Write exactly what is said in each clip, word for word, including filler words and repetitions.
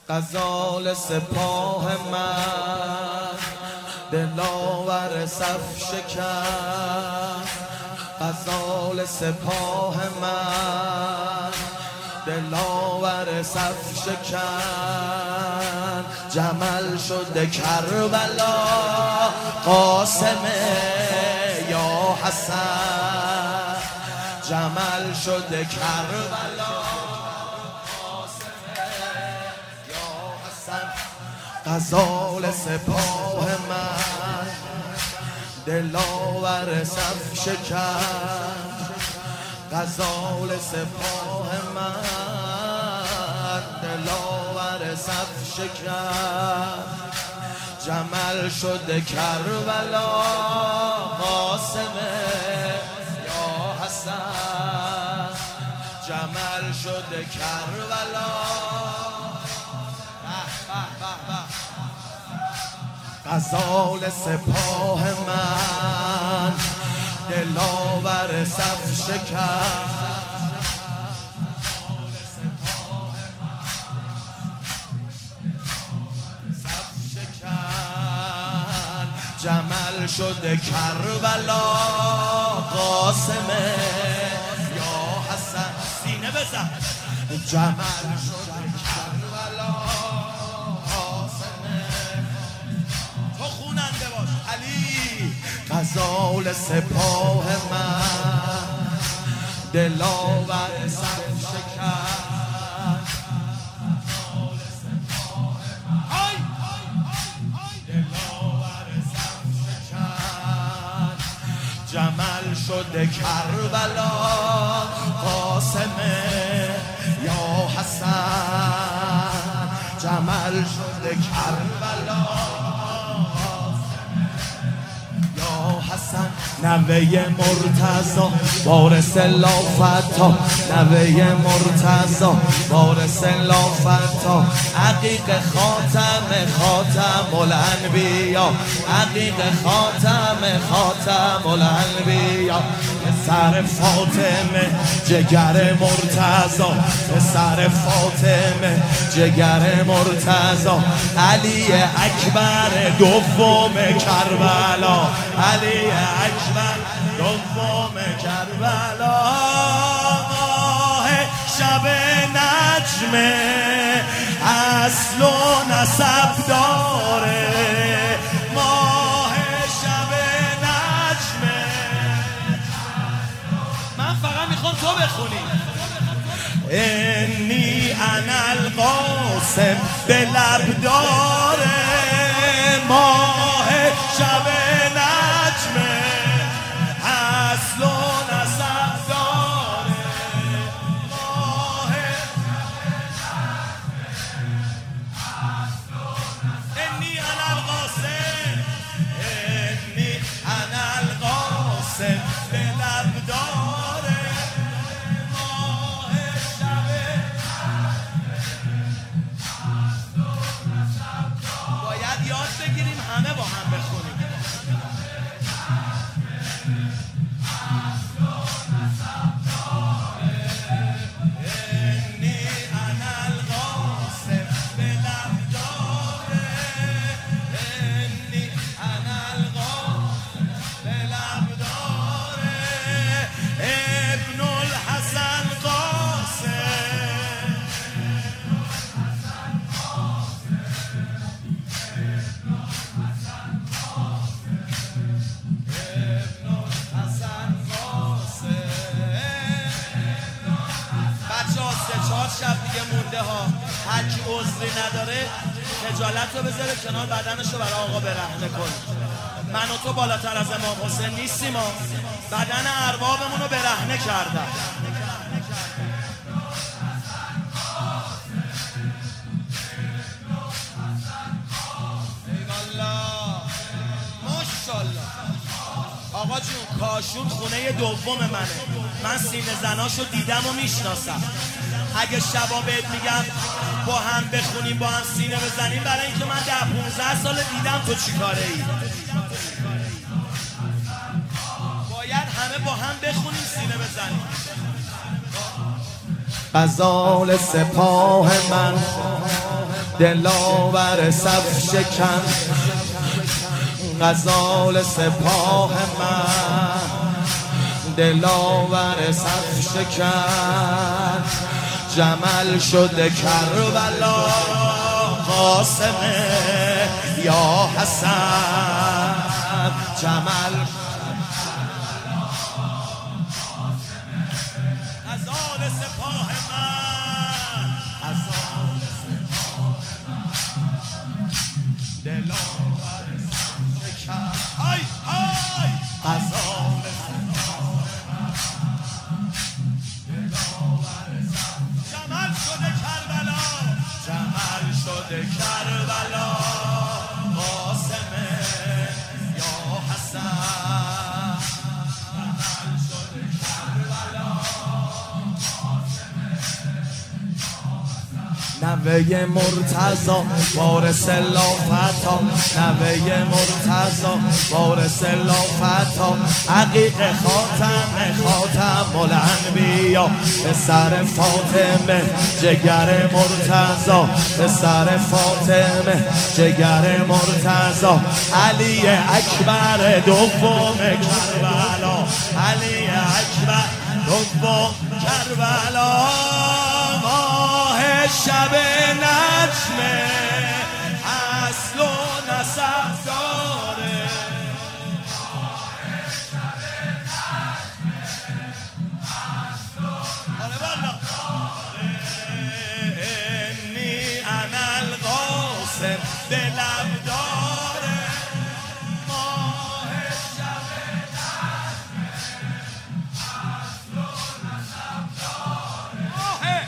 غزال سپاه من دلاور صف شکن، غزال سپاه من دلاور صف شکن. جمل شده کربلا قاسم یا حسن، جمل شده کربلا غزال سپاه من دلاور صف شکن، غزال سپاه من دلاور صف شکن. جمل شده کربلا قاسم یا حسن، جمل شده کربلا. غزال سپاه من دلاور صف شکن، صف شکن. جمل شده کربلا قاسم یا حسن. سینه بزن. جمل شده کربلا غزال سپاه من دلاور صف شکن، دلاور صف شکن. جمل شده کربلا قاسم یا حسن، جمل شده کربلا حسن. نوه مرتضی وارث لافتا، نوه مرتضی وارث لافتا. عقیق خاتم خاتم الانبیا، عقیق خاتم خاتم الانبیا. پسر فاطمه جگر مرتضی، پسر فاطمه جگر مرتضی. علی اکبر دوم کربلا، علی اکبر دوم کربلا. ماه شب نجم اصل و نسب داره، ماه شب نجم. من فقط میخوام تو بخونی. انی انا القاسم به لب داره، ماه شب نجم اصل و نسب داره، ماه انی انا القاسم، انی انا القاسم به لب داره، ماه شب باید یاد بگیریم همه با هم بخونیم. چهار شب دیگه مونده ها. هر کی عذری نداره خجالت رو بذاره کنار، بدنش رو برای آقا برهنه کن. من و تو بالاتر از امام حسین نیستیم ها. بدن اربابمون رو برهنه کردن. ایوالله ماشاءالله. آقا جون کاشون خونه دوم منه، من سینه زناشو دیدم و میشناسم. اگه شبا بهت میگم با هم بخونیم با هم سینه بزنیم، برای اینکه من ده پونزده سال دیدم تو چی کاره ای. باید همه با هم بخونیم سینه بزنیم. غزال سپاه من دلاور صف شکن غزال سپاه من، دلاور صف شکن جمل شده کربلا قاسمه یا حسن جمل غزال سپاه من، غزال سپاه من دلاور صف شکن آی آی غزال جمل شده کربلا، جمل شده کربلا قاسمه یا حسن جمل شده کربلا نوه مرتضی وارث لافتا، نوه مرتضی وارث لافتا عقیق خاتم خاتم الانبیا پسر فاطمه جگر مرتضی پسر فاطمه جگر مرتضی علی اکبر دوم کربلا، علی اکبر دوم کربلا شب نجمه اصل و نسب داره، انی انا القاسم دلم داره ماه شب نجمه اصل و نسب داره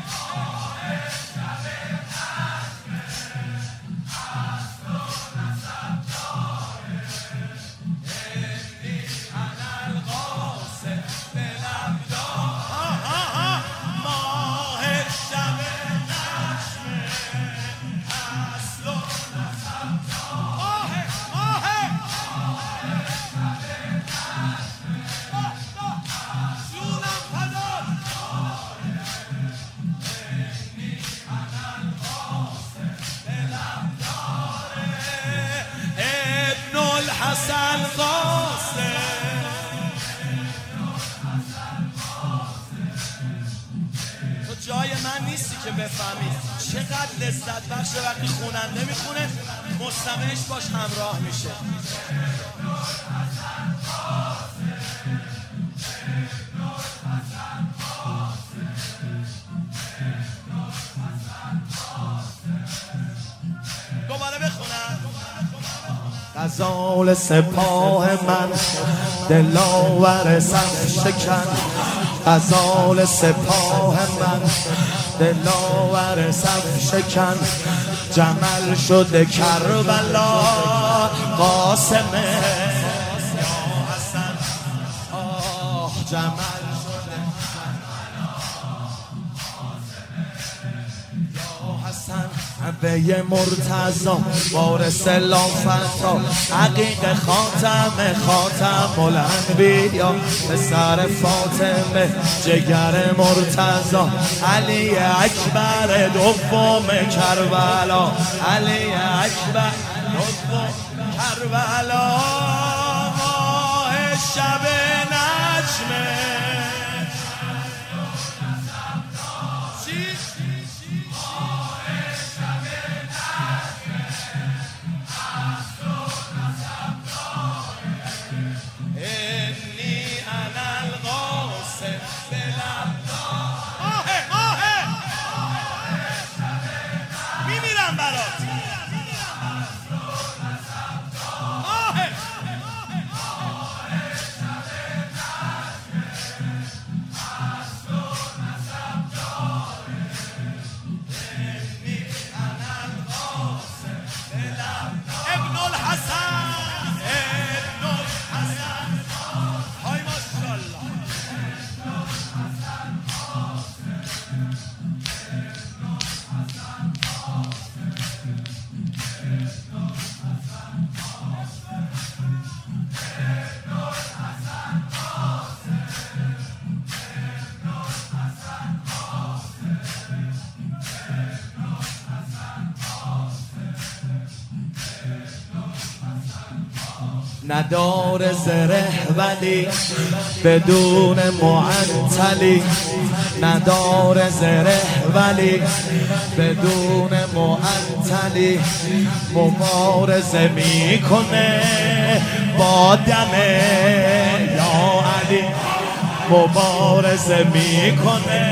حسن قاسم تو جای من نیستی که بفهمی چقدر لذت بخش وقتی خوننده میخونه مستمعش باش همراه میشه. دوباره بخونم غزال سپاه من دلاور صف شکن، غزال سپاه من دلاور صف شکن جمل شده کربلا قاسمه یا حسن آه جمل شده یا حسن نوه مرتضی وارث لافتا عقیق خاتم خاتم الانبیا پسر فاطمه جگر مرتضی علی اکبر دوم کربلا، علی اکبر دوم کربلا ماه شب نجمه نداره زره ولی بدون معطلی، نداره زره ولی بدون معطلی، مبارزه میکنه با دم یا علی، مبارزه میکنه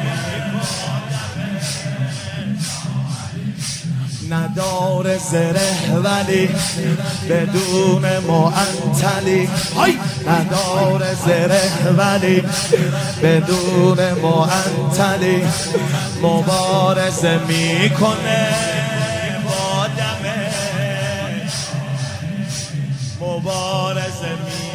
نداره زره ولی بدون معطلی، نداره زره ولی بدون معطلی، مبارزه میکنه با دمه، مبارزه میکنه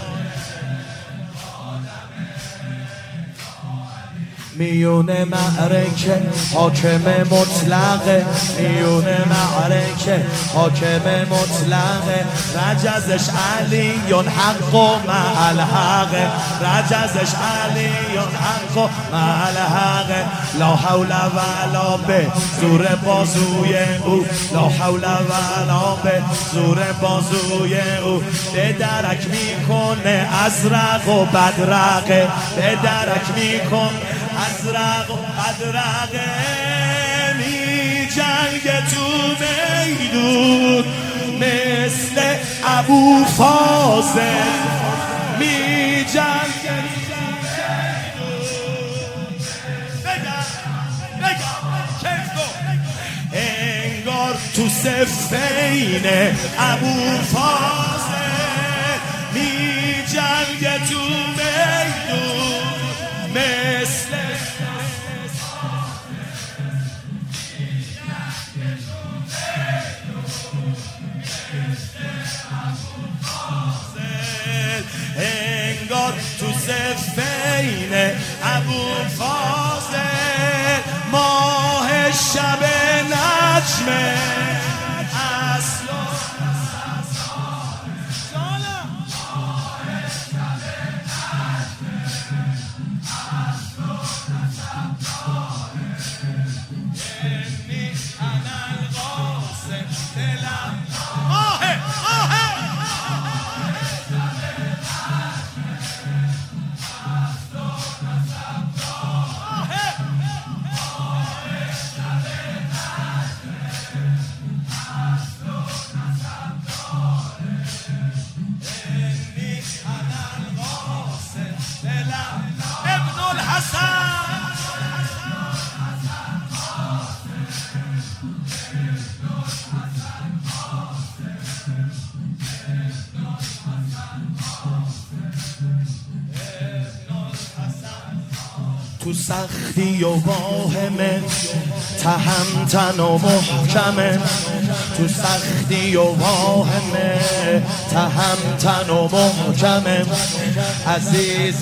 میونه معرکه حاکم مطلقه، میونه معرکه حاکم مطلقه، رجزش علیون حق و مع الحق، رجزش علیون حق و مع الحق، لا حول ولا به زور بازوی او، لا حول ولا به زور بازوی او، به درک میکنه ازرق و بدرقه، به درک میکنه ازرق و بدرقه، می جنگ تو میدون مثل ابو فاضل، می جنگ انگار تو سفینه ابو فاضل، می جنگ تو میدون مثل انگار تو سفینه ابو فاضل، ماه شب نجمه اصل تو سختی و واهمه تهمتن و محکمه، تو سختی و واهمه تهمتن و محکمه، عزیز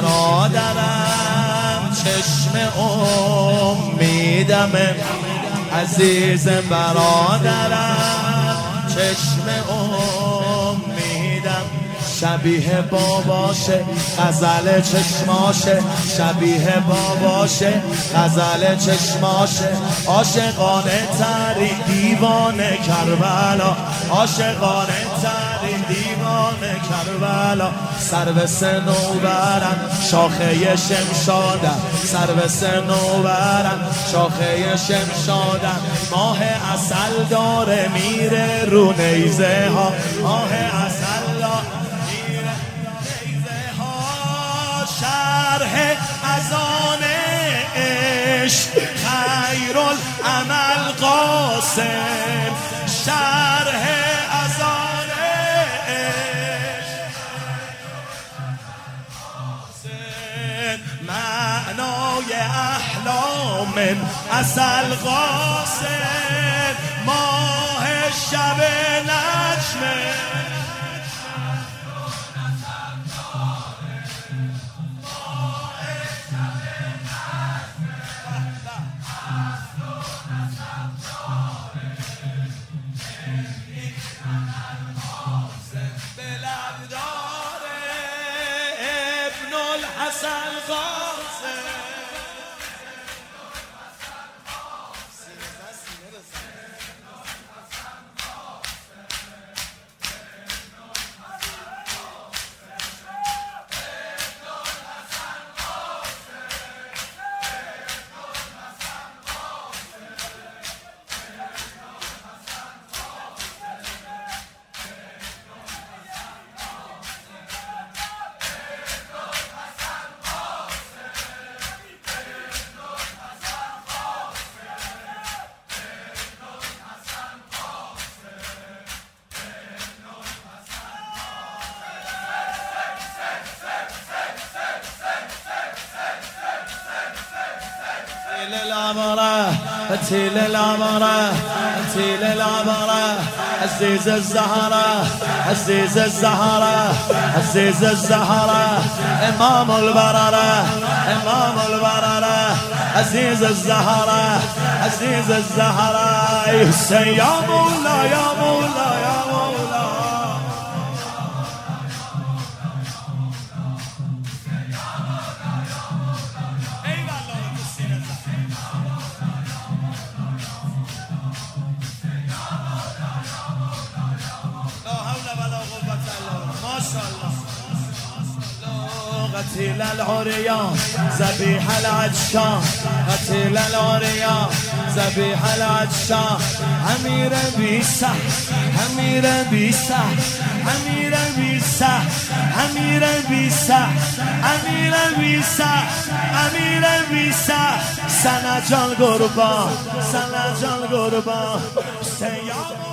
برادرم چشم امیدمه، عزیز برادرم چشم امیدم، شبیه باباشه غزل چشماشه، شبیه باباشه غزل چشماشه، عاشقانه ترین دیوانه کربلا، عاشقانه ترین دیوانه کربلا، سرو صنوبرم شاخه شمشادم، سرو صنوبرم شاخه شمشادم، ماه عسل داره میره رو نیزه ها، ماه عسل داره شرح اذان عشق خیرالعمل قاسم، شرح اذان عشق معنای احلام عسل قاسم، ماه شب نجمه حسن قاسم. العبره قتيل العبره قتيل العبره عزيز الزهره عزيز الزهره عزيز الزهره امام البرره امام البرره عزيز الزهره عزيز الزهره حسين يا مولا يا مولا يا مولا قتيل العريان ذبيح العطشان قتيل العريان ذبيح العطشان امير بيسا امير بيسا امير بيسا امير بيسا امير بيسا امير بيسا سنا جان قربان سنا جان قربان